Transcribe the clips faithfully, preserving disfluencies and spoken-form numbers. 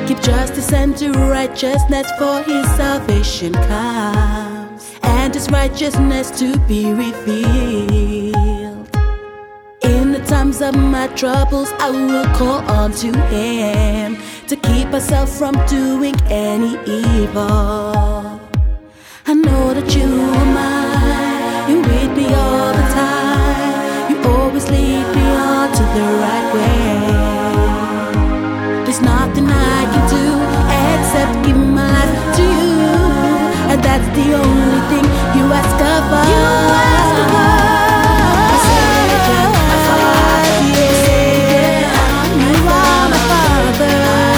Keep justice and do righteousness, for his salvation comes, and his righteousness to be revealed. In the times of my troubles, I will call on to him to keep myself from doing any evil. I know that you are mine, you with me all the time, you always lead me on to the right way. There's nothing I can do except give my life to you, and that's the only thing you ask of us. You ask of us. My Savior, my Father, yeah. You are my Father.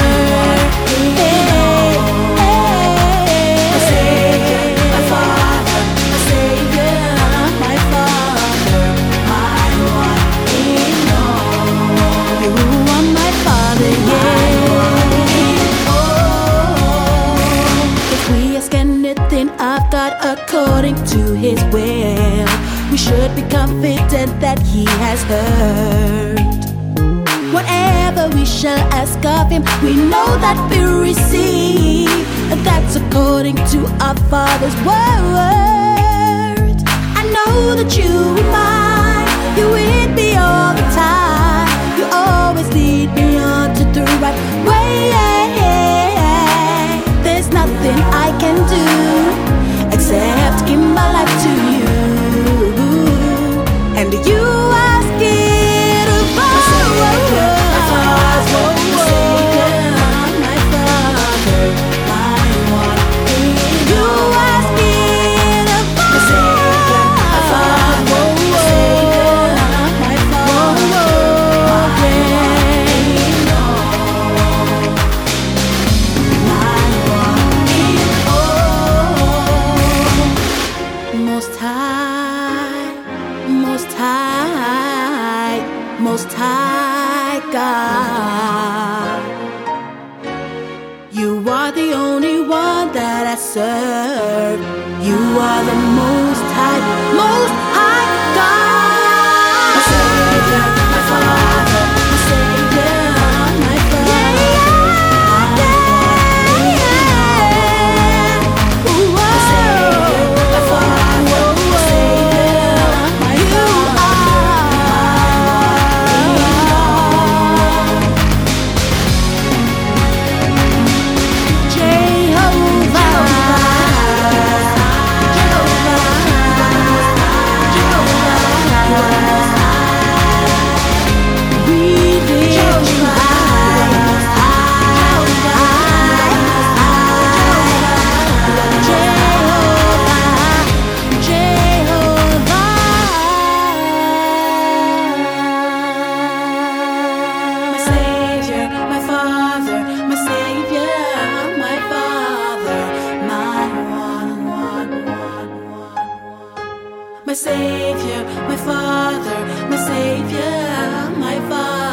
Hey, hey. My Savior, my Father, my Savior, my Father, my one in all. You are my Father, yeah. Of God according to his will, we should be confident that he has heard. Whatever we shall ask of him, we know that we receive, and that's according to our Father's word. I know that you are mine, you're with me all the time, you always lead me on to the right way. There's nothing I can do except give my life to you, and you ask it of us. My Father, my Savior, my Father, my one. You ask it of us. My Savior, my Father, my Savior, my Father, Most high, most high, most high God, you are the only one that I serve. You are the most high, most high God. My Savior, my Father, my Savior, my Father. Yeah, yeah, yeah. Ooh, my Savior, my Father. My Savior, my Father, my Savior, my Father.